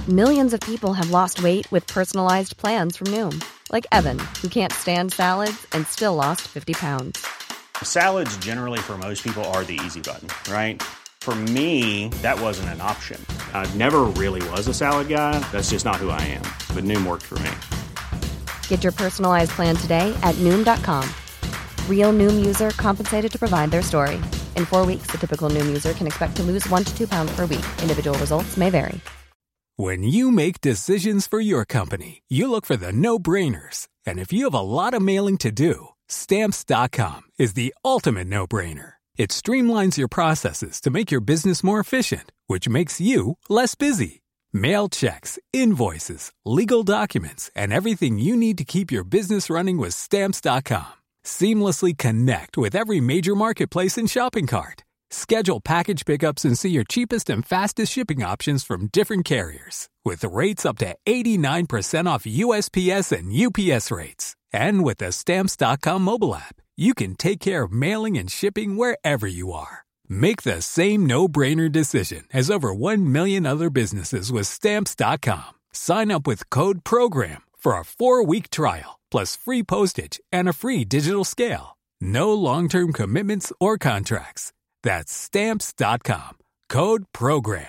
Millions of people have lost weight with personalized plans from Noom. Like Evan, who can't stand salads and still lost 50 pounds. Salads generally for most people are the easy button, right? For me, that wasn't an option. I never really was a salad guy. That's just not who I am. But Noom worked for me. Get your personalized plan today at Noom.com. Real Noom user compensated to provide their story. In 4 weeks, the typical Noom user can expect to lose 1 to 2 pounds per week. Individual results may vary. When you make decisions for your company, you look for the no-brainers. And if you have a lot of mailing to do, Stamps.com is the ultimate no-brainer. It streamlines your processes to make your business more efficient, which makes you less busy. Mail checks, invoices, legal documents, and everything you need to keep your business running with Stamps.com. Seamlessly connect with every major marketplace and shopping cart. Schedule package pickups and see your cheapest and fastest shipping options from different carriers. With rates up to 89% off USPS and UPS rates. And with the Stamps.com mobile app, you can take care of mailing and shipping wherever you are. Make the same no-brainer decision as over 1 million other businesses with Stamps.com. Sign up with code PROGRAM for a 4-week trial, plus free postage and a free digital scale. No long-term commitments or contracts. That's Stamps.com. Code PROGRAM.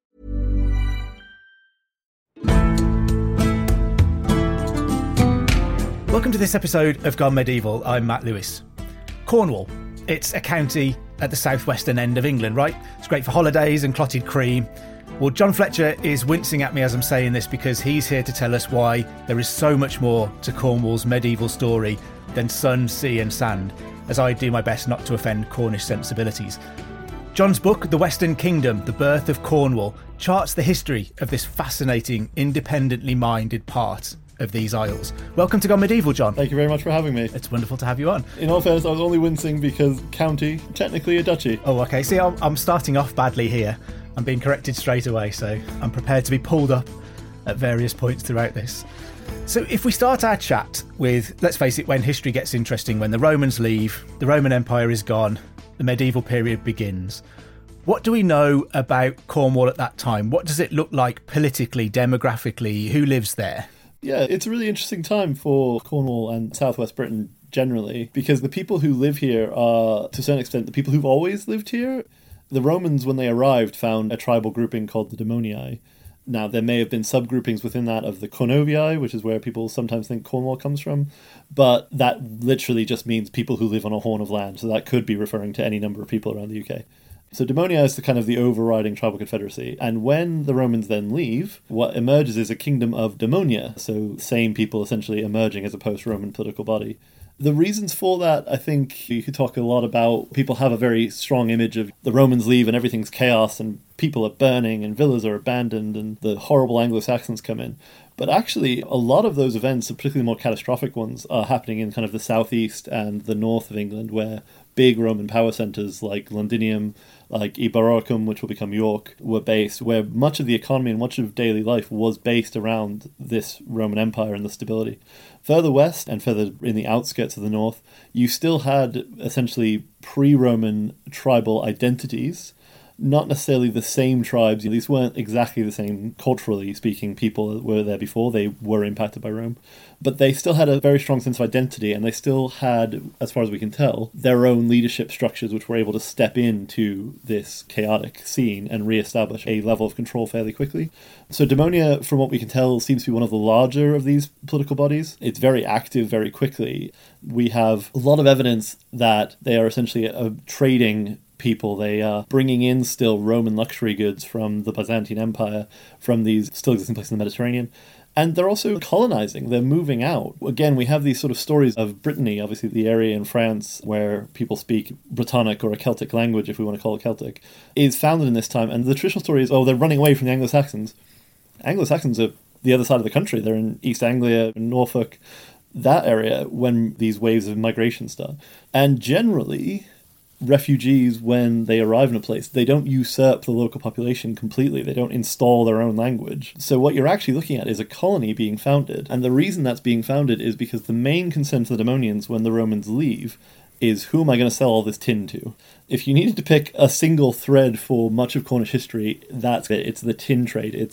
Welcome to this episode of Gone Medieval. I'm Matt Lewis. Cornwall. It's a county at the southwestern end of England, right? It's great for holidays and clotted cream. Well, John Fletcher is wincing at me as I'm saying this because he's here to tell us why there is so much more to Cornwall's medieval story than sun, sea and sand, as I do my best not to offend Cornish sensibilities. John's book, The Western Kingdom, The Birth of Cornwall, charts the history of this fascinating, independently minded part of these isles. Welcome to Gone Medieval, John. Thank you very much for having me. It's wonderful to have you on. In all fairness, I was only wincing because county, technically a duchy. Oh, okay. See, I'm starting off badly here. I'm being corrected straight away, so I'm prepared to be pulled up at various points throughout this. So if we start our chat with, let's face it, when history gets interesting, when the Romans leave, the Roman Empire is gone, the medieval period begins. What do we know about Cornwall at that time? What does it look like politically, demographically? Who lives there? Yeah, it's a really interesting time for Cornwall and southwest Britain generally, because the people who live here are, to a certain extent, the people who've always lived here. The Romans, when they arrived, found a tribal grouping called the Daemonii. Now, there may have been subgroupings within that of the Cornovii, which is where people sometimes think Cornwall comes from, but that literally just means people who live on a horn of land, so that could be referring to any number of people around the UK. So Daemonia is the kind of the overriding tribal confederacy, and when the Romans then leave, what emerges is a kingdom of Daemonia, so same people essentially emerging as a post-Roman political body. The reasons for that, I think you could talk a lot about. People have a very strong image of the Romans leave and everything's chaos and people are burning and villas are abandoned and the horrible Anglo-Saxons come in. But actually, a lot of those events, particularly more catastrophic ones, are happening in kind of the southeast and the north of England, where big Roman power centres like Londinium, like Eboracum, which will become York, were based, where much of the economy and much of daily life was based around this Roman Empire and the stability. Further west and further in the outskirts of the north, you still had essentially pre-Roman tribal identities, not necessarily the same tribes. These weren't exactly the same culturally speaking people that were there before. They were impacted by Rome. But they still had a very strong sense of identity, and they still had, as far as we can tell, their own leadership structures which were able to step into this chaotic scene and re-establish a level of control fairly quickly. So Daemonia, from what we can tell, seems to be one of the larger of these political bodies. It's very active very quickly. We have a lot of evidence that they are essentially a trading people. They are bringing in still Roman luxury goods from the Byzantine Empire, from these still existing places in the Mediterranean. And they're also colonizing. They're moving out. Again, we have these sort of stories of Brittany, obviously the area in France where people speak Brittonic or a Celtic language, if we want to call it Celtic, is founded in this time. And the traditional story is, they're running away from the Anglo-Saxons. Anglo-Saxons are the other side of the country. They're in East Anglia, Norfolk, that area, when these waves of migration start. And generally, refugees, when they arrive in a place, they don't usurp the local population completely. They don't install their own language. So what you're actually looking at is a colony being founded. And the reason that's being founded is because the main concern for the Daemonians when the Romans leave is, who am I going to sell all this tin to? If you needed to pick a single thread for much of Cornish history, that's it. It's the tin trade. It's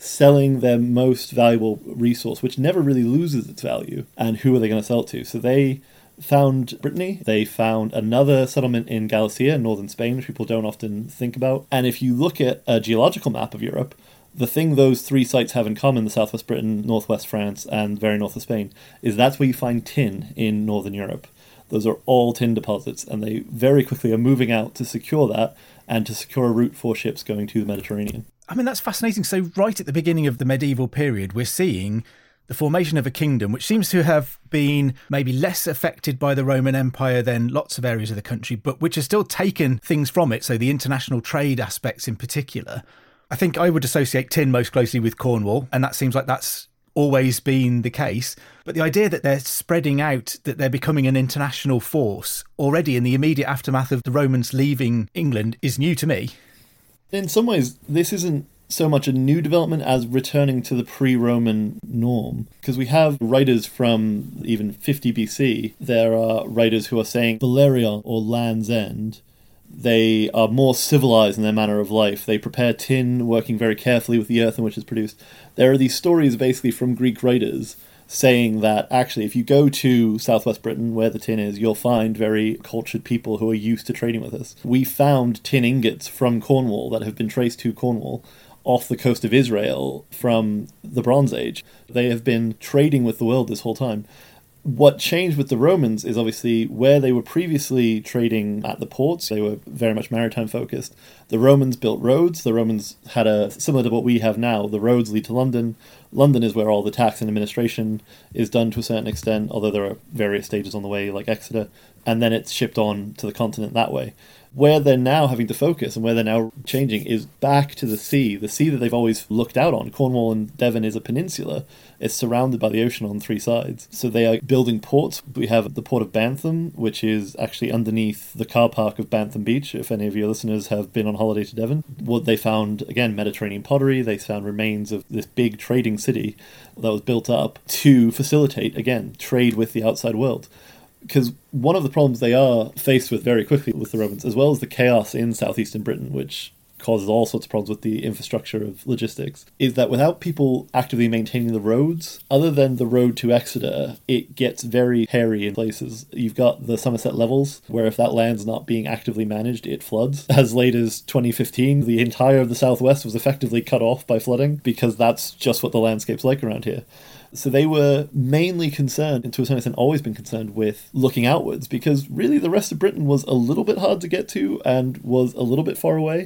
selling their most valuable resource, which never really loses its value. And who are they going to sell it to? So they found Brittany. They found another settlement in Galicia, northern Spain, which people don't often think about. And if you look at a geological map of Europe, the thing those three sites have in common, the southwest Britain, northwest France, and very north of Spain, is that's where you find tin in northern Europe. Those are all tin deposits, and they very quickly are moving out to secure that and to secure a route for ships going to the Mediterranean. I mean, that's fascinating. So right at the beginning of the medieval period, we're seeing the formation of a kingdom which seems to have been maybe less affected by the Roman Empire than lots of areas of the country, but which has still taken things from it, so the international trade aspects in particular. I think I would associate tin most closely with Cornwall, and that seems like that's always been the case. But the idea that they're spreading out, that they're becoming an international force already in the immediate aftermath of the Romans leaving England is new to me. In some ways, this isn't so much a new development as returning to the pre-Roman norm. Because we have writers from even 50 BC. There are writers who are saying Valeria or Land's End. They are more civilized in their manner of life. They prepare tin, working very carefully with the earth in which it's produced. There are these stories basically from Greek writers saying that actually if you go to southwest Britain where the tin is, you'll find very cultured people who are used to trading with us. We found tin ingots from Cornwall that have been traced to Cornwall off the coast of Israel from the Bronze Age. They have been trading with the world this whole time. What changed with the Romans is obviously where they were previously trading at the ports, they were very much maritime focused. The Romans built roads. The Romans had similar to what we have now, the roads lead to London. London is where all the tax and administration is done to a certain extent, although there are various stages on the way, like Exeter, and then it's shipped on to the continent that way. Where they're now having to focus and where they're now changing is back to the sea that they've always looked out on. Cornwall and Devon is a peninsula. It's surrounded by the ocean on three sides. So they are building ports. We have the port of Bantham, which is actually underneath the car park of Bantham Beach, if any of your listeners have been on holiday to Devon. What they found, again, Mediterranean pottery. They found remains of this big trading city that was built up to facilitate, again, trade with the outside world. Because one of the problems they are faced with very quickly with the Romans, as well as the chaos in southeastern Britain, which causes all sorts of problems with the infrastructure of logistics, is that without people actively maintaining the roads, other than the road to Exeter, it gets very hairy in places. You've got the Somerset Levels, where if that land's not being actively managed, it floods. As late as 2015, the entire of the southwest was effectively cut off by flooding, because that's just what the landscape's like around here. So they were mainly concerned, and to a certain extent always been concerned, with looking outwards, because really the rest of Britain was a little bit hard to get to and was a little bit far away,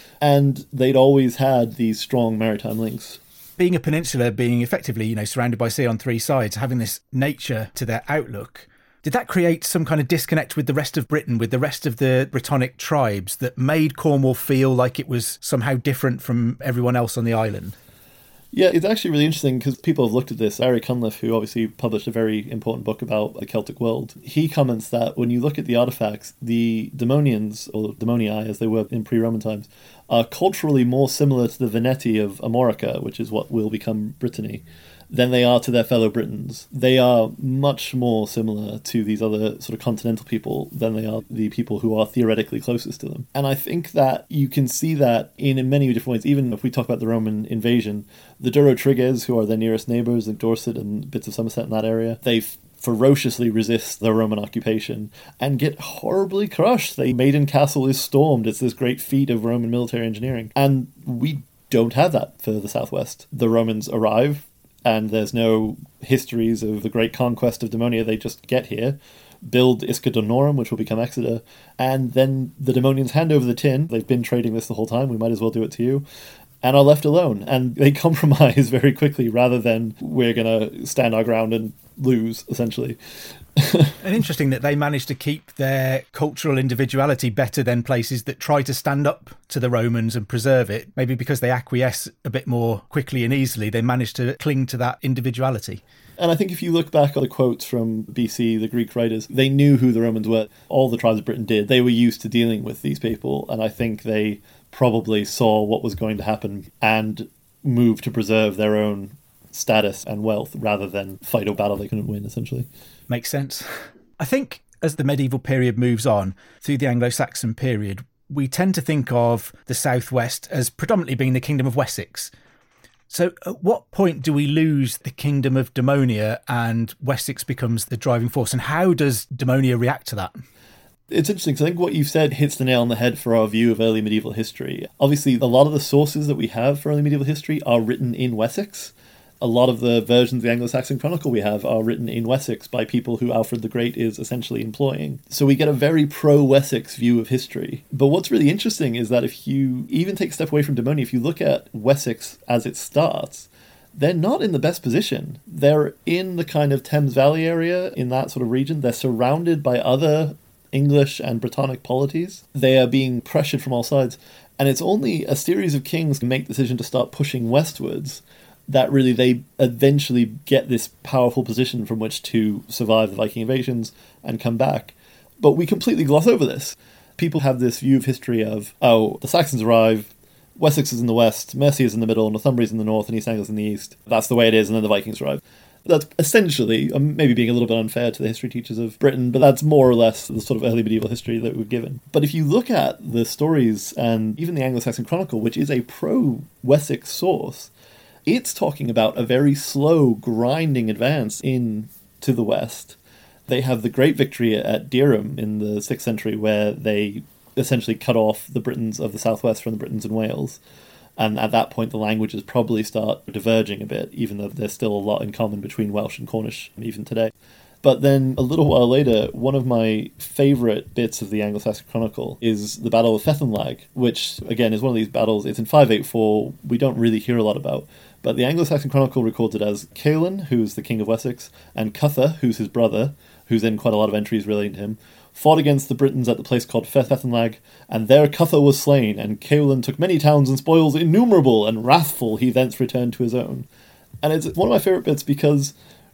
and they'd always had these strong maritime links. Being a peninsula, being effectively, surrounded by sea on three sides, having this nature to their outlook, did that create some kind of disconnect with the rest of Britain, with the rest of the Brittonic tribes, that made Cornwall feel like it was somehow different from everyone else on the island? Yeah, it's actually really interesting because people have looked at this. Ari Cunliffe, who obviously published a very important book about the Celtic world, he comments that when you look at the artifacts, the Daemonians, or Daemonii as they were in pre-Roman times, are culturally more similar to the Veneti of Amorica, which is what will become Brittany, than they are to their fellow Britons. They are much more similar to these other sort of continental people than they are the people who are theoretically closest to them. And I think that you can see that in many different ways. Even if we talk about the Roman invasion, the Duro-Trigges, who are their nearest neighbours, like Dorset and bits of Somerset in that area, they ferociously resist the Roman occupation and get horribly crushed. Maiden Castle is stormed. It's this great feat of Roman military engineering. And we don't have that for the southwest. The Romans arrive, and there's no histories of the great conquest of Daemonia. They just get here, build Isca Donorum, which will become Exeter, and then the Daemonians hand over the tin. They've been trading this the whole time. We might as well do it to you. And are left alone. And they compromise very quickly rather than we're going to stand our ground and lose, essentially. And interesting that they managed to keep their cultural individuality better than places that try to stand up to the Romans and preserve it. Maybe because they acquiesce a bit more quickly and easily, they managed to cling to that individuality. And I think if you look back at the quotes from BC, the Greek writers, they knew who the Romans were. All the tribes of Britain did. They were used to dealing with these people, and I think they probably saw what was going to happen and moved to preserve their own status and wealth rather than fight a battle they couldn't win, essentially. Makes sense. I think as the medieval period moves on through the Anglo-Saxon period, we tend to think of the southwest as predominantly being the Kingdom of Wessex. So at what point do we lose the kingdom of Daemonia and Wessex becomes the driving force? And how does Daemonia react to that? It's interesting, because I think what you've said hits the nail on the head for our view of early medieval history. Obviously, a lot of the sources that we have for early medieval history are written in Wessex. A lot of the versions of the Anglo-Saxon Chronicle we have are written in Wessex by people who Alfred the Great is essentially employing. So we get a very pro-Wessex view of history. But what's really interesting is that if you even take a step away from Daemonia, if you look at Wessex as it starts, they're not in the best position. They're in the kind of Thames Valley area, in that sort of region. They're surrounded by other English and Britannic polities. They are being pressured from all sides. And it's only a series of kings who make the decision to start pushing westwards that really they eventually get this powerful position from which to survive the Viking invasions and come back. But we completely gloss over this. People have this view of history of, oh, the Saxons arrive, Wessex is in the west, Mercia is in the middle, Northumbria is in the north, and East Anglia is in the east. That's the way it is, and then the Vikings arrive. That's essentially, maybe being a little bit unfair to the history teachers of Britain, but that's more or less the sort of early medieval history that we're given. But if you look at the stories, and even the Anglo-Saxon Chronicle, which is a pro-Wessex source, it's talking about a very slow, grinding advance into the west. They have the great victory at Deorham in the 6th century, where they essentially cut off the Britons of the southwest from the Britons in Wales. And at that point, the languages probably start diverging a bit, even though there's still a lot in common between Welsh and Cornish, even today. But then, a little while later, one of my favourite bits of the Anglo-Saxon Chronicle is the Battle of Fethenlag, which, again, is one of these battles. It's in 584, we don't really hear a lot about. But the Anglo-Saxon Chronicle records it as Ceawlin, who's the king of Wessex, and Cutha, who's his brother, who's in quite a lot of entries relating to him, fought against the Britons at the place called Fethenlag, and there Cutha was slain, and Ceawlin took many towns and spoils innumerable, and wrathful he thence returned to his own. And it's one of my favourite bits, because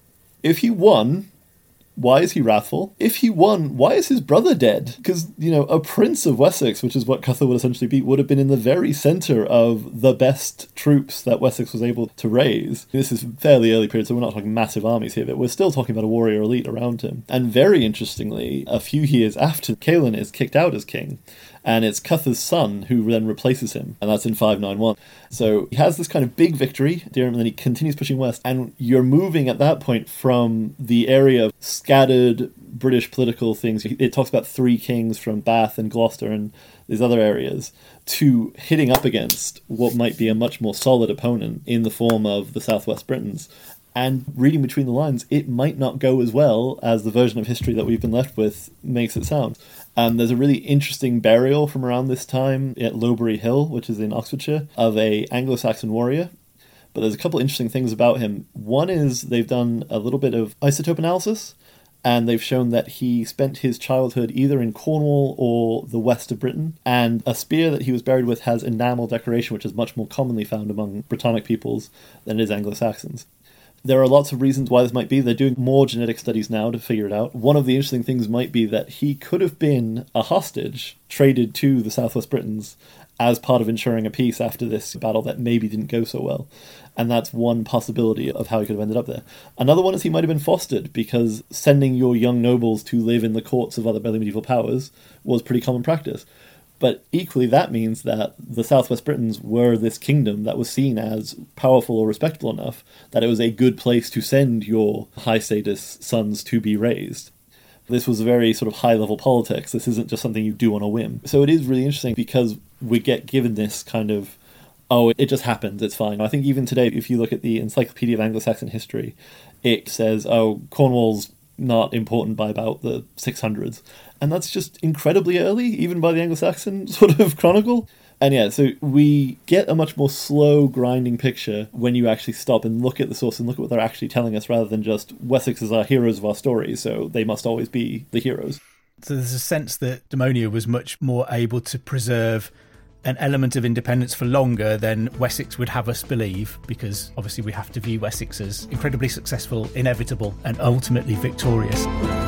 if he won, why is he wrathful? If he won, why is his brother dead? Because, a prince of Wessex, which is what Cutha would essentially be, would have been in the very centre of the best troops that Wessex was able to raise. This is fairly early period, so we're not talking massive armies here, but we're still talking about a warrior elite around him. And very interestingly, a few years after Ceawlin is kicked out as king, and it's Cutha's son who then replaces him, and that's in 591. So he has this kind of big victory, and then he continues pushing west, and you're moving at that point from the area of scattered British political things. It talks about 3 kings from Bath and Gloucester and these other areas, to hitting up against what might be a much more solid opponent in the form of the Southwest Britons. And reading between the lines, it might not go as well as the version of history that we've been left with makes it sound. There's a really interesting burial from around this time at Lowbury Hill, which is in Oxfordshire, of a Anglo-Saxon warrior. But there's a couple interesting things about him. One is they've done a little bit of isotope analysis, and they've shown that he spent his childhood either in Cornwall or the west of Britain, and a spear that he was buried with has enamel decoration, which is much more commonly found among Britannic peoples than it is Anglo-Saxons. There are lots of reasons why this might be. They're doing more genetic studies now to figure it out. One of the interesting things might be that he could have been a hostage traded to the Southwest Britons as part of ensuring a peace after this battle that maybe didn't go so well. And that's one possibility of how he could have ended up there. Another one is he might have been fostered, because sending your young nobles to live in the courts of other early medieval powers was pretty common practice. But equally, that means that the Southwest Britons were this kingdom that was seen as powerful or respectable enough that it was a good place to send your high-status sons to be raised. This was a very sort of high-level politics. This isn't just something you do on a whim. So it is really interesting, because we get given this kind of, oh, it just happens, it's fine. I think even today, if you look at the Encyclopedia of Anglo-Saxon History, it says, oh, Cornwall's not important by about the 600s. And that's just incredibly early, even by the Anglo-Saxon sort of chronicle. And yeah, so we get a much more slow, grinding picture when you actually stop and look at the source and look at what they're actually telling us, rather than just Wessex is our heroes of our story, so they must always be the heroes. So there's a sense that Daemonia was much more able to preserve an element of independence for longer than Wessex would have us believe, because obviously we have to view Wessex as incredibly successful, inevitable, and ultimately victorious.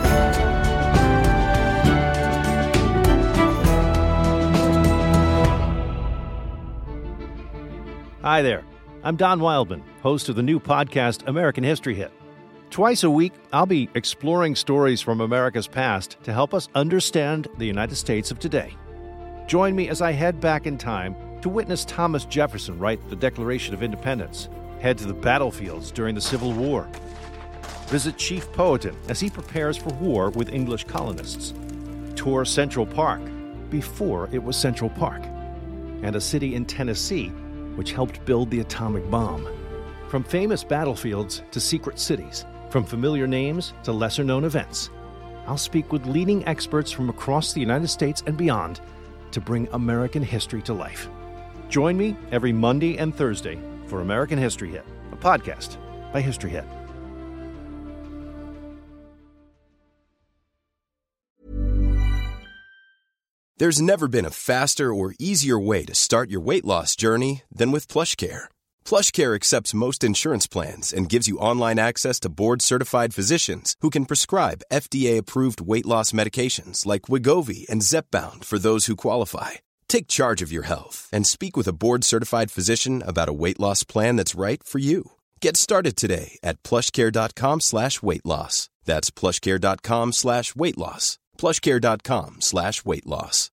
Hi there, I'm Don Wildman, host of the new podcast, American History Hit. Twice a week, I'll be exploring stories from America's past to help us understand the United States of today. Join me as I head back in time to witness Thomas Jefferson write the Declaration of Independence, head to the battlefields during the Civil War, visit Chief Powhatan as he prepares for war with English colonists, tour Central Park before it was Central Park, and a city in Tennessee which helped build the atomic bomb. From famous battlefields to secret cities, from familiar names to lesser-known events, I'll speak with leading experts from across the United States and beyond to bring American history to life. Join me every Monday and Thursday for American History Hit, a podcast by History Hit. There's never been a faster or easier way to start your weight loss journey than with PlushCare. PlushCare accepts most insurance plans and gives you online access to board-certified physicians who can prescribe FDA-approved weight loss medications like Wegovy and Zepbound for those who qualify. Take charge of your health and speak with a board-certified physician about a weight loss plan that's right for you. Get started today at plushcare.com/weight loss. That's plushcare.com/weight loss. plushcare.com/weight loss.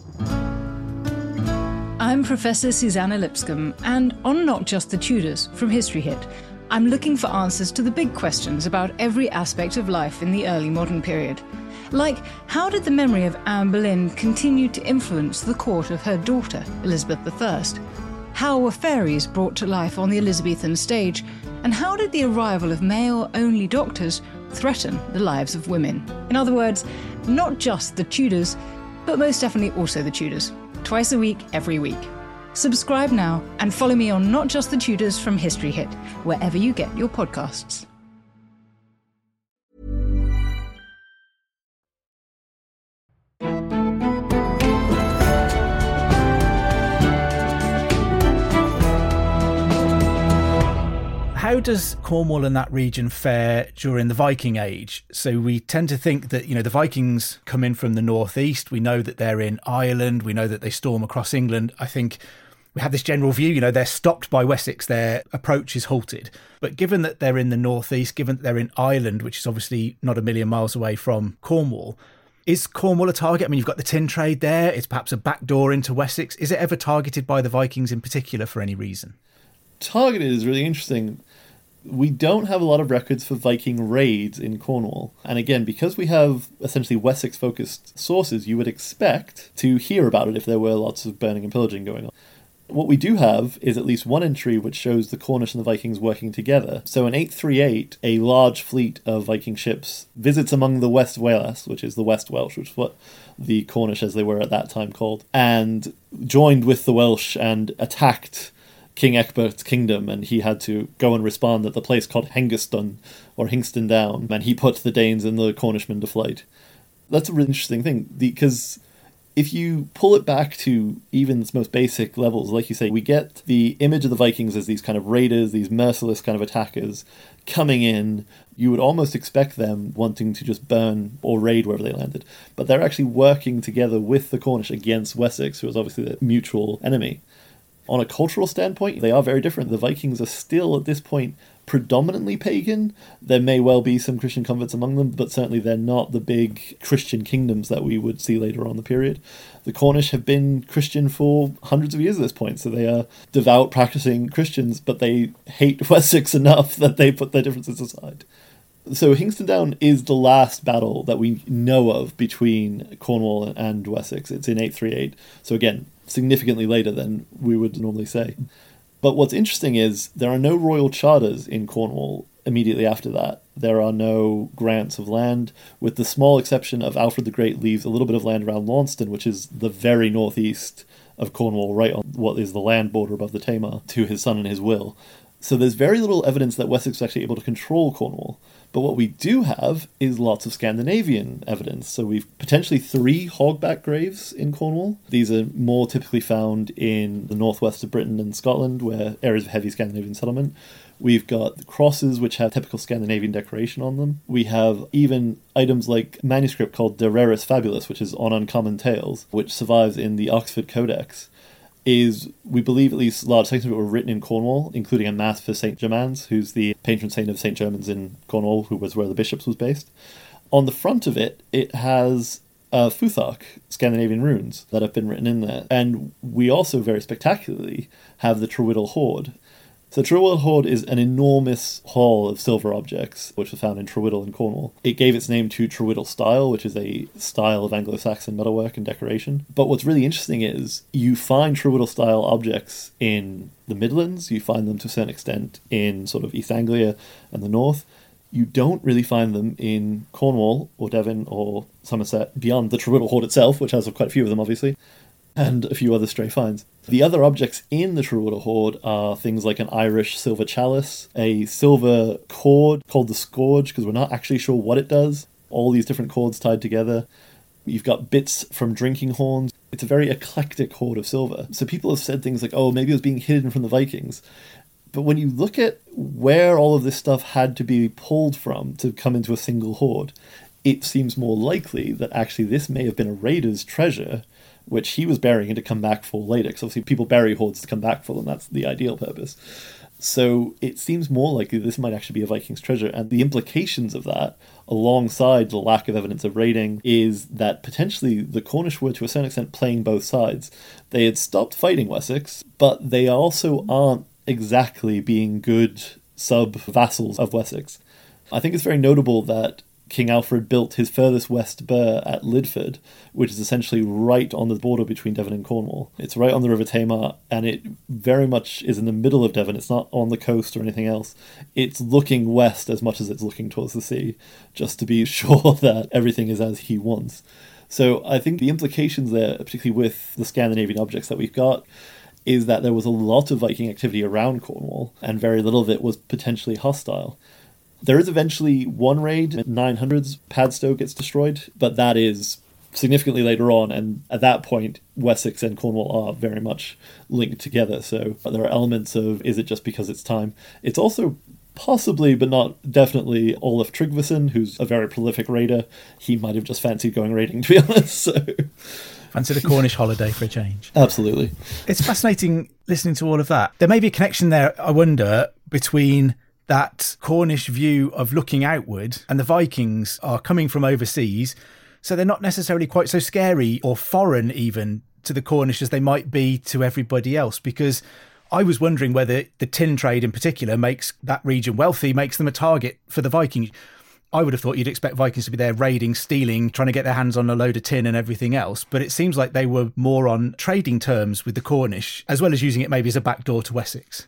I'm Professor Susanna Lipscomb, and on Not Just the Tudors from History Hit, I'm looking for answers to the big questions about every aspect of life in the early modern period. Like, how did the memory of Anne Boleyn continue to influence the court of her daughter, Elizabeth I? How were fairies brought to life on the Elizabethan stage? And how did the arrival of male-only doctors threaten the lives of women? In other words, not just the Tudors, but most definitely also the Tudors. Twice a week, every week. Subscribe now and follow me on Not Just the Tudors from History Hit, wherever you get your podcasts. How does Cornwall and that region fare during the Viking Age? So we tend to think that, the Vikings come in from the northeast. We know that they're in Ireland. We know that they storm across England. I think we have this general view, they're stopped by Wessex. Their approach is halted. But given that they're in the northeast, given that they're in Ireland, which is obviously not a million miles away from Cornwall, is Cornwall a target? I mean, you've got the tin trade there. It's perhaps a backdoor into Wessex. Is it ever targeted by the Vikings in particular for any reason? Targeted is really interesting. We don't have a lot of records for Viking raids in Cornwall. And again, because we have essentially Wessex-focused sources, you would expect to hear about it if there were lots of burning and pillaging going on. What we do have is at least one entry which shows the Cornish and the Vikings working together. So in 838, a large fleet of Viking ships visits among the West Wales, which is the West Welsh, which is what the Cornish, as they were at that time, called, and joined with the Welsh and attacked King Ecbert's kingdom, and he had to go and respond at the place called Hengestun, or Hingston Down, and he put the Danes and the Cornishmen to flight. That's a really interesting thing, because if you pull it back to even its most basic levels, like you say, we get the image of the Vikings as these kind of raiders, these merciless kind of attackers coming in. You would almost expect them wanting to just burn or raid wherever they landed, but they're actually working together with the Cornish against Wessex, who was obviously the mutual enemy. On a cultural standpoint, they are very different. The Vikings are still, at this point, predominantly pagan. There may well be some Christian converts among them, but certainly they're not the big Christian kingdoms that we would see later on in the period. The Cornish have been Christian for hundreds of years at this point, so they are devout, practicing Christians, but they hate Wessex enough that they put their differences aside. So Hingston Down is the last battle that we know of between Cornwall and Wessex. It's in 838. So again, significantly later than we would normally say. But what's interesting is there are no royal charters in Cornwall immediately after that. There are no grants of land, with the small exception of Alfred the Great leaves a little bit of land around Launceston, which is the very northeast of Cornwall, right on what is the land border above the Tamar, to his son and his will. So there's very little evidence that Wessex was actually able to control Cornwall. But what we do have is lots of Scandinavian evidence. So we've potentially 3 hogback graves in Cornwall. These are more typically found in the northwest of Britain and Scotland, where areas of heavy Scandinavian settlement. We've got the crosses, which have typical Scandinavian decoration on them. We have even items like a manuscript called De Reris Fabulis, which is on Uncommon Tales, which survives in the Oxford Codex. We believe at least large sections of it were written in Cornwall, including a mass for St. Germains, who's the patron saint of St. Germains in Cornwall, who was where the bishops was based. On the front of it, it has Futhark, Scandinavian runes that have been written in there. And we also, very spectacularly, have the Trewhiddle Hoard. So Trewhiddle Hoard is an enormous haul of silver objects, which was found in Trewhiddle in Cornwall. It gave its name to Trewhiddle style, which is a style of Anglo-Saxon metalwork and decoration. But what's really interesting is you find Trewhiddle style objects in the Midlands, you find them to a certain extent in sort of East Anglia and the north. You don't really find them in Cornwall or Devon or Somerset beyond the Trewhiddle Hoard itself, which has quite a few of them, obviously, and a few other stray finds. The other objects in the Trewhiddle Hoard are things like an Irish silver chalice, a silver cord called the Scourge, because we're not actually sure what it does, all these different cords tied together. You've got bits from drinking horns. It's a very eclectic hoard of silver. So people have said things like, oh, maybe it was being hidden from the Vikings. But when you look at where all of this stuff had to be pulled from to come into a single hoard, it seems more likely that actually this may have been a raider's treasure, which he was burying to come back for later, because obviously people bury hoards to come back for them. That's the ideal purpose. So it seems more likely this might actually be a Viking's treasure, and the implications of that, alongside the lack of evidence of raiding, is that potentially the Cornish were to a certain extent playing both sides. They had stopped fighting Wessex, but they also aren't exactly being good sub-vassals of Wessex. I think it's very notable that King Alfred built his furthest west burh at Lidford, which is essentially right on the border between Devon and Cornwall. It's right on the River Tamar, and it very much is in the middle of Devon. It's not on the coast or anything else. It's looking west as much as it's looking towards the sea, just to be sure that everything is as he wants. So I think the implications there, particularly with the Scandinavian objects that we've got, is that there was a lot of Viking activity around Cornwall, and very little of it was potentially hostile. There is eventually one raid, in the 900s, Padstow gets destroyed, but that is significantly later on, and at that point, Wessex and Cornwall are very much linked together, so there are elements of, is it just because it's time? It's also possibly, but not definitely, Olaf Tryggvason, who's a very prolific raider. He might have just fancied going raiding, to be honest, so... Fancied a Cornish holiday for a change. Absolutely. It's fascinating listening to all of that. There may be a connection there, I wonder, between that Cornish view of looking outward, and the Vikings are coming from overseas, so they're not necessarily quite so scary or foreign even to the Cornish as they might be to everybody else, because I was wondering whether the tin trade in particular makes that region wealthy, makes them a target for the Vikings. I would have thought you'd expect Vikings to be there raiding, stealing, trying to get their hands on a load of tin and everything else, but it seems like they were more on trading terms with the Cornish, as well as using it maybe as a backdoor to Wessex.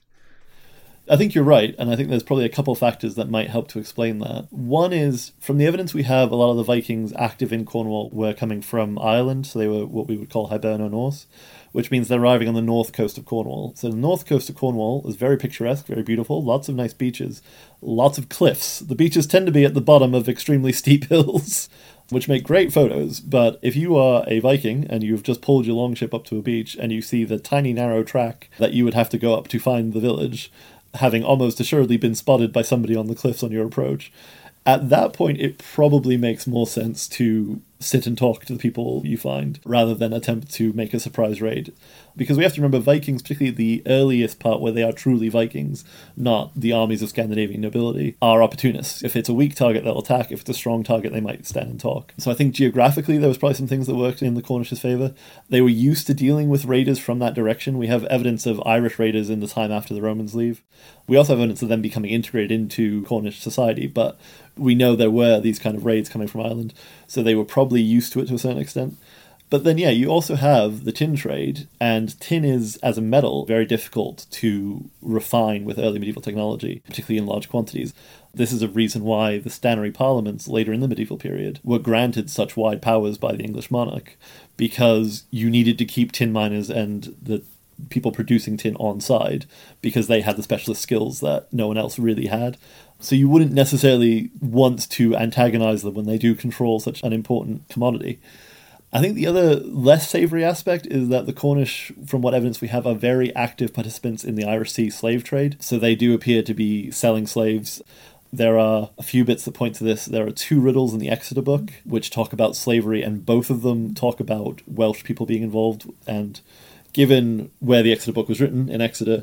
I think you're right, and I think there's probably a couple of factors that might help to explain that. One is, from the evidence we have, a lot of the Vikings active in Cornwall were coming from Ireland, so they were what we would call Hiberno-Norse, which means they're arriving on the north coast of Cornwall. So the north coast of Cornwall is very picturesque, very beautiful, lots of nice beaches, lots of cliffs. The beaches tend to be at the bottom of extremely steep hills, which make great photos, but if you are a Viking and you've just pulled your longship up to a beach and you see the tiny narrow track that you would have to go up to find the village, having almost assuredly been spotted by somebody on the cliffs on your approach, at that point it probably makes more sense to sit and talk to the people you find rather than attempt to make a surprise raid. Because we have to remember, Vikings, particularly the earliest part where they are truly Vikings, not the armies of Scandinavian nobility, are opportunists. If it's a weak target, they'll attack. If it's a strong target, they might stand and talk. So I think geographically there was probably some things that worked in the Cornish's favour. They were used to dealing with raiders from that direction. We have evidence of Irish raiders in the time after the Romans leave. We also have evidence of them becoming integrated into Cornish society, but we know there were these kind of raids coming from Ireland, so they were probably used to it to a certain extent. But then, yeah, you also have the tin trade, and tin is, as a metal, very difficult to refine with early medieval technology, particularly in large quantities. This is a reason why the stannary parliaments later in the medieval period were granted such wide powers by the English monarch, because you needed to keep tin miners and the people producing tin on side, because they had the specialist skills that no one else really had. So you wouldn't necessarily want to antagonize them when they do control such an important commodity. I think the other less savoury aspect is that the Cornish, from what evidence we have, are very active participants in the Irish Sea slave trade. So they do appear to be selling slaves. There are a few bits that point to this. There are 2 riddles in the Exeter book which talk about slavery, and both of them talk about Welsh people being involved. And given where the Exeter book was written, in Exeter,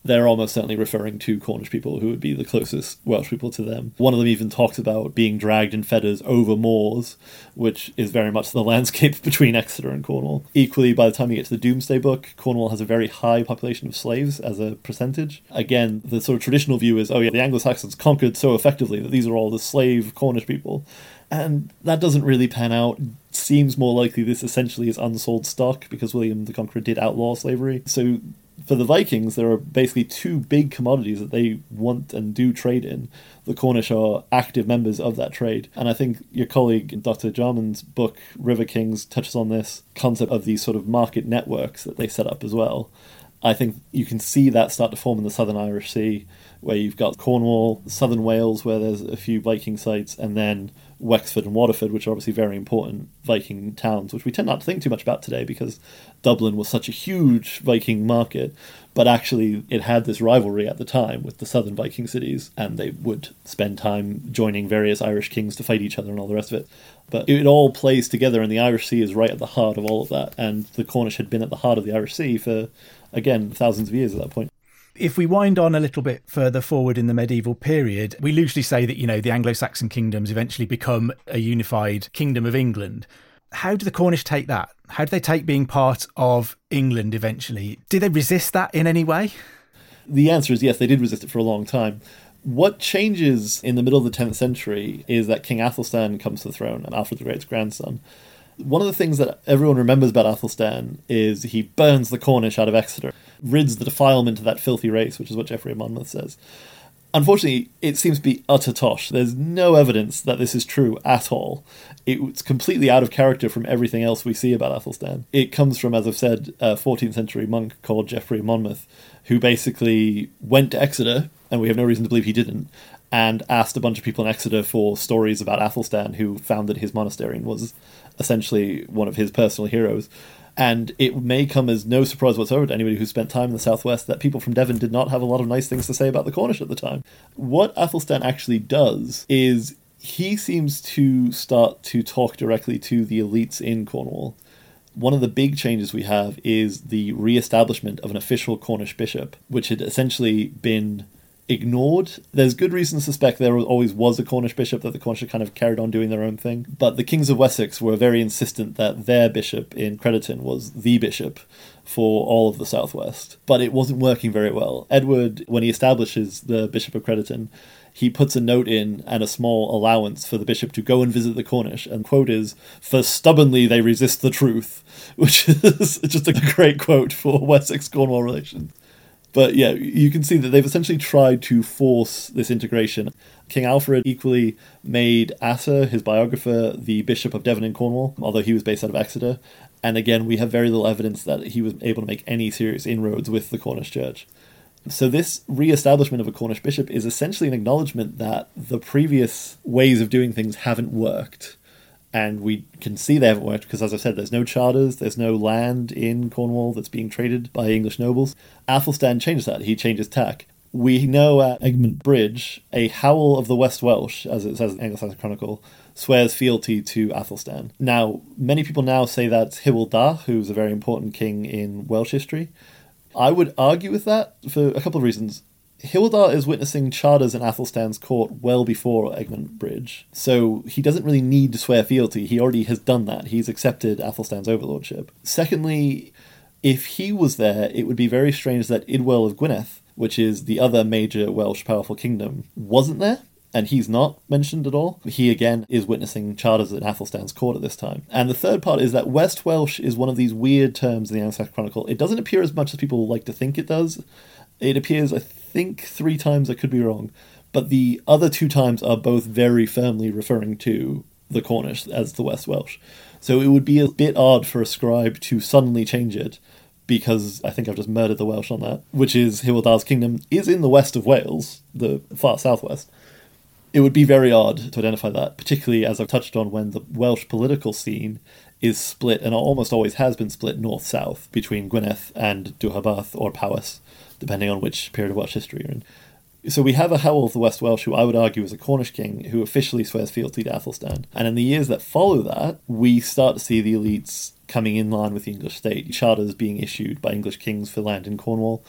they're almost certainly referring to Cornish people who would be the closest Welsh people to them. One of them even talks about being dragged in fetters over moors, which is very much the landscape between Exeter and Cornwall. Equally, by the time you get to the Domesday Book, Cornwall has a very high population of slaves as a percentage. Again, the sort of traditional view is, oh yeah, the Anglo-Saxons conquered so effectively that these are all the slave Cornish people. And that doesn't really pan out. Seems more likely this essentially is unsold stock because William the Conqueror did outlaw slavery. So for the Vikings, there are basically two big commodities that they want and do trade in. The Cornish are active members of that trade. And I think your colleague, Dr. Jarman's book, River Kings, touches on this concept of these sort of market networks that they set up as well. I think you can see that start to form in the Southern Irish Sea, where you've got Cornwall, southern Wales, where there's a few Viking sites, and then Wexford and Waterford, which are obviously very important Viking towns, which we tend not to think too much about today because Dublin was such a huge Viking market, but actually it had this rivalry at the time with the southern Viking cities, and they would spend time joining various Irish kings to fight each other and all the rest of it. But it all plays together, and the Irish Sea is right at the heart of all of that, and the Cornish had been at the heart of the Irish Sea for, again, thousands of years at that point. If we wind on a little bit further forward in the medieval period, we loosely say that, the Anglo-Saxon kingdoms eventually become a unified kingdom of England. How do the Cornish take that? How do they take being part of England eventually? Did they resist that in any way? The answer is yes, they did resist it for a long time. What changes in the middle of the 10th century is that King Athelstan comes to the throne, Alfred the Great's grandson. One of the things that everyone remembers about Athelstan is he burns the Cornish out of Exeter, rids the defilement of that filthy race, which is what Geoffrey of Monmouth says. Unfortunately, it seems to be utter tosh. There's no evidence that this is true at all. It's completely out of character from everything else we see about Athelstan. It comes from, as I've said, a 14th century monk called Geoffrey of Monmouth, who basically went to Exeter, and we have no reason to believe he didn't, and asked a bunch of people in Exeter for stories about Athelstan, who found that his monastery was essentially one of his personal heroes. And it may come as no surprise whatsoever to anybody who spent time in the southwest that people from Devon did not have a lot of nice things to say about the Cornish at the time. What Athelstan actually does is he seems to start to talk directly to the elites in Cornwall. One of the big changes we have is the re-establishment of an official Cornish bishop, which had essentially been ignored. There's good reason to suspect there always was a Cornish bishop, that the Cornish had kind of carried on doing their own thing. But the kings of Wessex were very insistent that their bishop in Crediton was the bishop for all of the southwest. But it wasn't working very well. Edward, when he establishes the Bishop of Crediton, he puts a note in and a small allowance for the bishop to go and visit the Cornish. And quote is, "For stubbornly they resist the truth," which is just a great quote for Wessex-Cornwall relations. But yeah, you can see that they've essentially tried to force this integration. King Alfred equally made Asser, his biographer, the Bishop of Devon and Cornwall, although he was based out of Exeter. And again, we have very little evidence that he was able to make any serious inroads with the Cornish church. So this re-establishment of a Cornish bishop is essentially an acknowledgement that the previous ways of doing things haven't worked. And we can see they haven't worked because, as I said, there's no charters, there's no land in Cornwall that's being traded by English nobles. Athelstan changes that. He changes tack. We know at Egmont Bridge, a Howell of the West Welsh, as it says in Anglo-Saxon Chronicle, swears fealty to Athelstan. Now, many people now say that's Hywel Dda, who's a very important king in Welsh history. I would argue with that for a couple of reasons. Hywel Dda is witnessing charters in Athelstan's court well before Egmont Bridge, so he doesn't really need to swear fealty. He already has done that. He's accepted Athelstan's overlordship. Secondly, if he was there, it would be very strange that Idwal of Gwynedd, which is the other major Welsh powerful kingdom, wasn't there, and he's not mentioned at all. He, again, is witnessing charters in Athelstan's court at this time. And the third part is that West Welsh is one of these weird terms in the Anglo-Saxon Chronicle. It doesn't appear as much as people like to think it does. It appears, I think, 3 times, I could be wrong, but the other 2 times are both very firmly referring to the Cornish as the West Welsh. So it would be a bit odd for a scribe to suddenly change it, because I think I've just murdered the Welsh on that, which is Hywel Dda's kingdom is in the west of Wales, the far southwest. It would be very odd to identify that, particularly as I've touched on when the Welsh political scene is split, and almost always has been split north-south, between Gwynedd and Deheubarth or Powys, depending on which period of Welsh history you're in. So we have a Howell of the West Welsh, who I would argue is a Cornish king, who officially swears fealty to Athelstan. And in the years that follow that, we start to see the elites coming in line with the English state, charters being issued by English kings for land in Cornwall.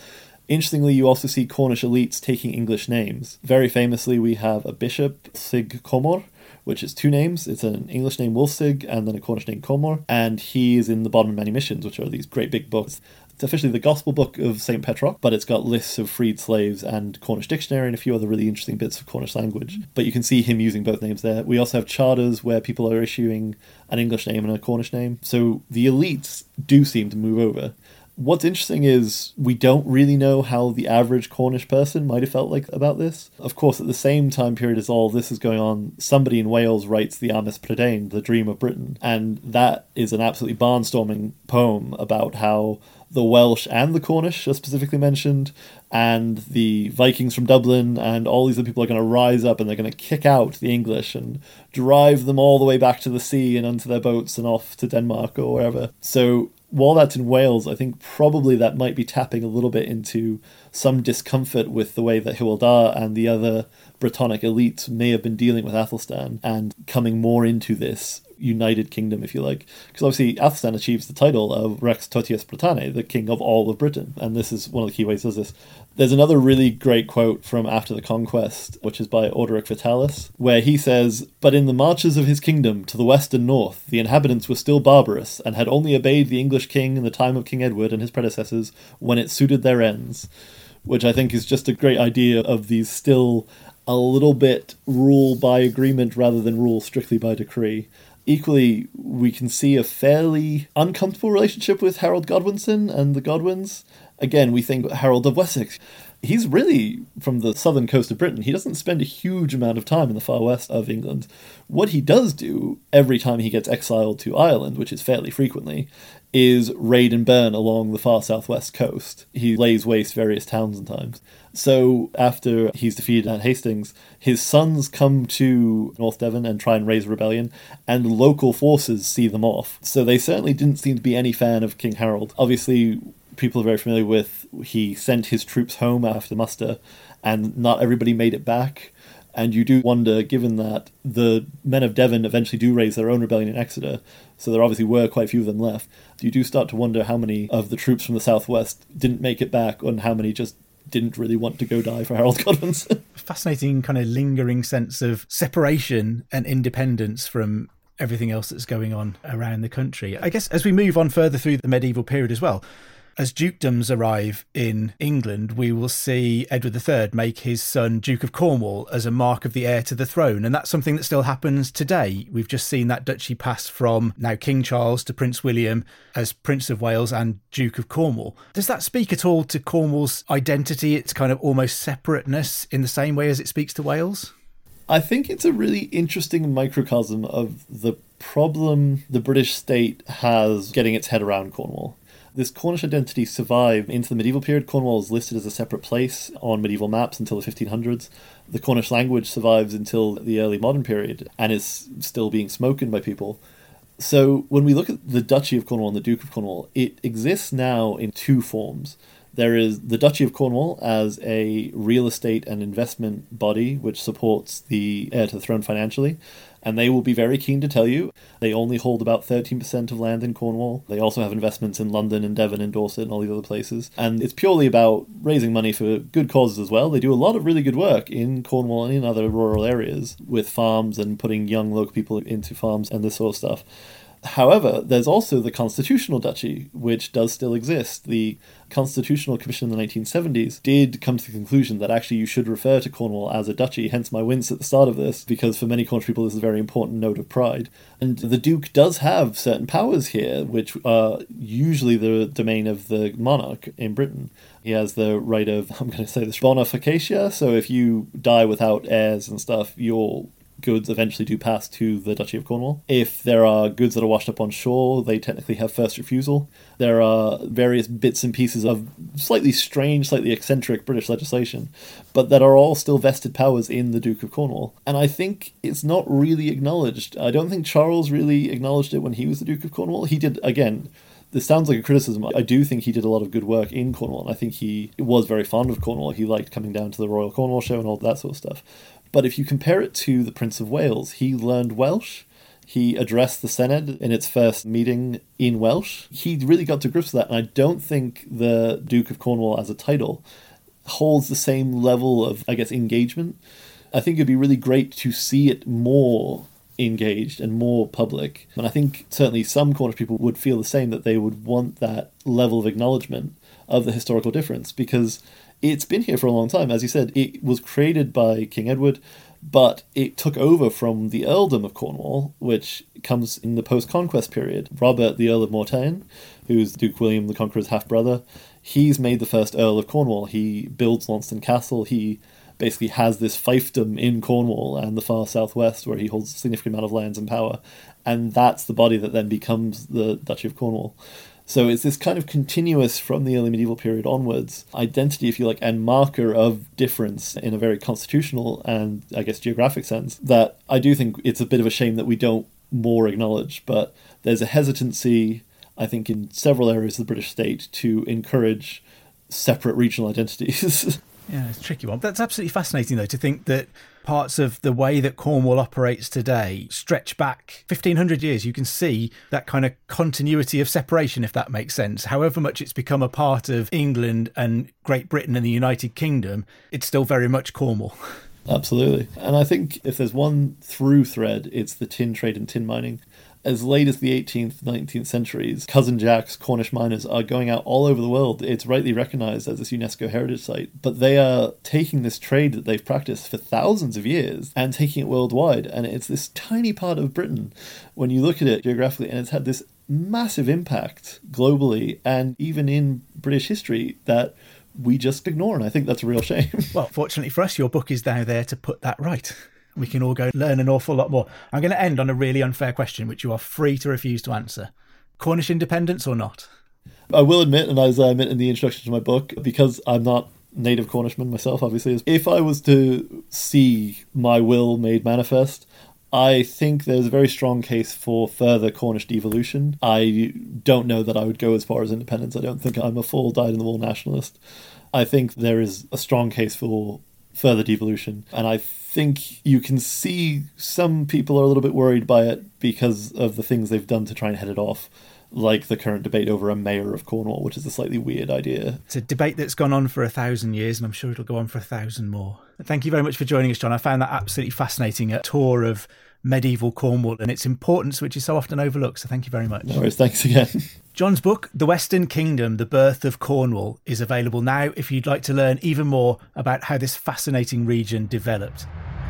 Interestingly, you also see Cornish elites taking English names. Very famously, we have a bishop, Sig Comor, which is two names. It's an English name, Wulfsig, and then a Cornish name, Comor. And he is in the Bodmin Manumissions, which are these great big books. It's officially the Gospel Book of St. Petroc, but it's got lists of freed slaves and Cornish dictionary and a few other really interesting bits of Cornish language. But you can see him using both names there. We also have charters where people are issuing an English name and a Cornish name. So the elites do seem to move over. What's interesting is we don't really know how the average Cornish person might have felt like about this. Of course, at the same time period as all this is going on, somebody in Wales writes the Amis Prydain, The Dream of Britain, and that is an absolutely barnstorming poem about how the Welsh and the Cornish are specifically mentioned, and the Vikings from Dublin and all these other people are going to rise up and they're going to kick out the English and drive them all the way back to the sea and onto their boats and off to Denmark or wherever. So while that's in Wales, I think probably that might be tapping a little bit into some discomfort with the way that Hywel Dda and the other Brittonic elites may have been dealing with Athelstan and coming more into this united kingdom, if you like. Because obviously Athelstan achieves the title of Rex Totius Britanniae, the king of all of Britain, and this is one of the key ways he does this. There's another really great quote from After the Conquest, which is by Orderic Vitalis, where he says, "But in the marches of his kingdom to the west and north, the inhabitants were still barbarous, and had only obeyed the English king in the time of King Edward and his predecessors when it suited their ends," which I think is just a great idea of these still a little bit rule by agreement rather than rule strictly by decree. Equally, we can see a fairly uncomfortable relationship with Harold Godwinson and the Godwins. Again, we think Harold of Wessex. He's really from the southern coast of Britain. He doesn't spend a huge amount of time in the far west of England. What he does do every time he gets exiled to Ireland, which is fairly frequently, is raid and burn along the far southwest coast. He lays waste various towns and times. So after he's defeated at Hastings, his sons come to North Devon and try and raise a rebellion, and local forces see them off. So they certainly didn't seem to be any fan of King Harold. Obviously, people are very familiar with he sent his troops home after muster, and not everybody made it back. And you do wonder, given that the men of Devon eventually do raise their own rebellion in Exeter, so there obviously were quite a few of them left, you do start to wonder how many of the troops from the southwest didn't make it back, and how many just didn't really want to go die for Harold Godwinson. Fascinating kind of lingering sense of separation and independence from everything else that's going on around the country. I guess as we move on further through the medieval period as well, as dukedoms arrive in England, we will see Edward III make his son Duke of Cornwall as a mark of the heir to the throne. And that's something that still happens today. We've just seen that duchy pass from now King Charles to Prince William as Prince of Wales and Duke of Cornwall. Does that speak at all to Cornwall's identity, its kind of almost separateness, in the same way as it speaks to Wales? I think it's a really interesting microcosm of the problem the British state has getting its head around Cornwall. This Cornish identity survived into the medieval period. Cornwall is listed as a separate place on medieval maps until the 1500s. The Cornish language survives until the early modern period and is still being spoken by people. So when we look at the Duchy of Cornwall and the Duke of Cornwall, it exists now in two forms. There is the Duchy of Cornwall as a real estate and investment body which supports the heir to the throne financially, and they will be very keen to tell you they only hold about 13% of land in Cornwall. They also have investments in London and Devon and Dorset and all these other places, and it's purely about raising money for good causes as well. They do a lot of really good work in Cornwall and in other rural areas with farms and putting young local people into farms and this sort of stuff. However, there's also the Constitutional Duchy, which does still exist. The Constitutional Commission in the 1970s did come to the conclusion that actually you should refer to Cornwall as a duchy, hence my wince at the start of this, because for many Cornish people this is a very important note of pride. And the Duke does have certain powers here, which are usually the domain of the monarch in Britain. He has the right of, I'm going to say this, bona faciatia, so if you die without heirs and stuff, you're goods eventually do pass to the Duchy of Cornwall. If there are goods that are washed up on shore, they technically have first refusal. There are various bits and pieces of slightly strange, slightly eccentric British legislation, but that are all still vested powers in the Duke of Cornwall. And I think it's not really acknowledged. I don't think Charles really acknowledged it when he was the Duke of Cornwall. He did, again, this sounds like a criticism. I do think he did a lot of good work in Cornwall, and I think he was very fond of Cornwall. He liked coming down to the Royal Cornwall Show and all that sort of stuff. But if you compare it to the Prince of Wales, he learned Welsh. He addressed the Senedd in its first meeting in Welsh. He really got to grips with that, and I don't think the Duke of Cornwall as a title holds the same level of, I guess, engagement. I think it'd be really great to see it more engaged and more public. And I think certainly some Cornish people would feel the same, that they would want that level of acknowledgement of the historical difference, because it's been here for a long time. As you said, it was created by King Edward, but it took over from the Earldom of Cornwall, which comes in the post-conquest period. Robert, the Earl of Mortain, who's Duke William the Conqueror's half-brother, he's made the first Earl of Cornwall. He builds Launceston Castle. He basically has this fiefdom in Cornwall and the far southwest, where he holds a significant amount of lands and power. And that's the body that then becomes the Duchy of Cornwall. So it's this kind of continuous, from the early medieval period onwards, identity, if you like, and marker of difference in a very constitutional and, I guess, geographic sense, that I do think it's a bit of a shame that we don't more acknowledge. But there's a hesitancy, I think, in several areas of the British state to encourage separate regional identities. Yeah, it's a tricky one. That's absolutely fascinating, though, to think that parts of the way that Cornwall operates today stretch back 1,500 years. You can see that kind of continuity of separation, if that makes sense. However much it's become a part of England and Great Britain and the United Kingdom, it's still very much Cornwall. Absolutely. And I think if there's one through thread, it's the tin trade and tin mining. As late as the 18th, 19th centuries, Cousin Jack's Cornish miners are going out all over the world. It's rightly recognised as this UNESCO heritage site, but they are taking this trade that they've practiced for thousands of years and taking it worldwide. And it's this tiny part of Britain, when you look at it geographically, and it's had this massive impact globally and even in British history that we just ignore. And I think that's a real shame. Well, fortunately for us, your book is now there to put that right. We can all go learn an awful lot more. I'm going to end on a really unfair question, which you are free to refuse to answer. Cornish independence or not? I will admit, and as I admit in the introduction to my book, because I'm not native Cornishman myself, obviously, if I was to see my will made manifest, I think there's a very strong case for further Cornish devolution. I don't know that I would go as far as independence. I don't think I'm a full dyed-in-the-wool nationalist. I think there is a strong case for further devolution, and I think you can see some people are a little bit worried by it because of the things they've done to try and head it off, like the current debate over a mayor of Cornwall, which is a slightly weird idea. It's a debate that's gone on for 1,000 years, and I'm sure it'll go on for 1,000 more. Thank you very much for joining us, John. I found that absolutely fascinating, a tour of medieval Cornwall and its importance, which is so often overlooked. So thank you very much. No worries, thanks again. John's book, The Western Kingdom, The Birth of Cornwall, is available now if you'd like to learn even more about how this fascinating region developed.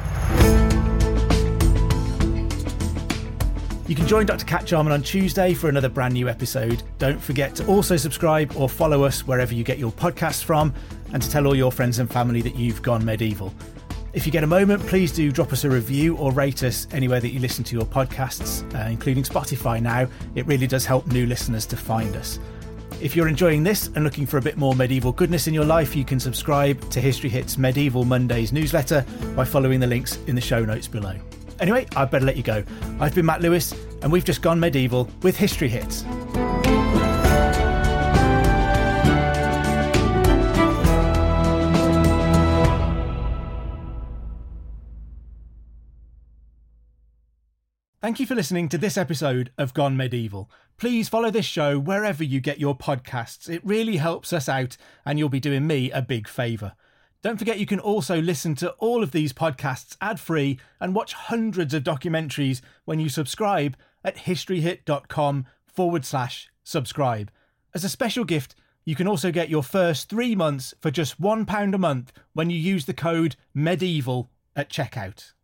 You can join Dr. Cat Jarman on Tuesday for another brand new episode. Don't forget to also subscribe or follow us wherever you get your podcasts from, and to tell all your friends and family that you've gone medieval. If you get a moment, please do drop us a review or rate us anywhere that you listen to your podcasts, including Spotify now. It really does help new listeners to find us. If you're enjoying this and looking for a bit more medieval goodness in your life, you can subscribe to History Hits Medieval Mondays newsletter by following the links in the show notes below. Anyway, I'd better let you go. I've been Matt Lewis, and we've just gone medieval with History Hits. Thank you for listening to this episode of Gone Medieval. Please follow this show wherever you get your podcasts. It really helps us out, and you'll be doing me a big favour. Don't forget you can also listen to all of these podcasts ad-free and watch hundreds of documentaries when you subscribe at historyhit.com/subscribe. As a special gift, you can also get your first 3 months for just £1 a month when you use the code MEDIEVAL at checkout.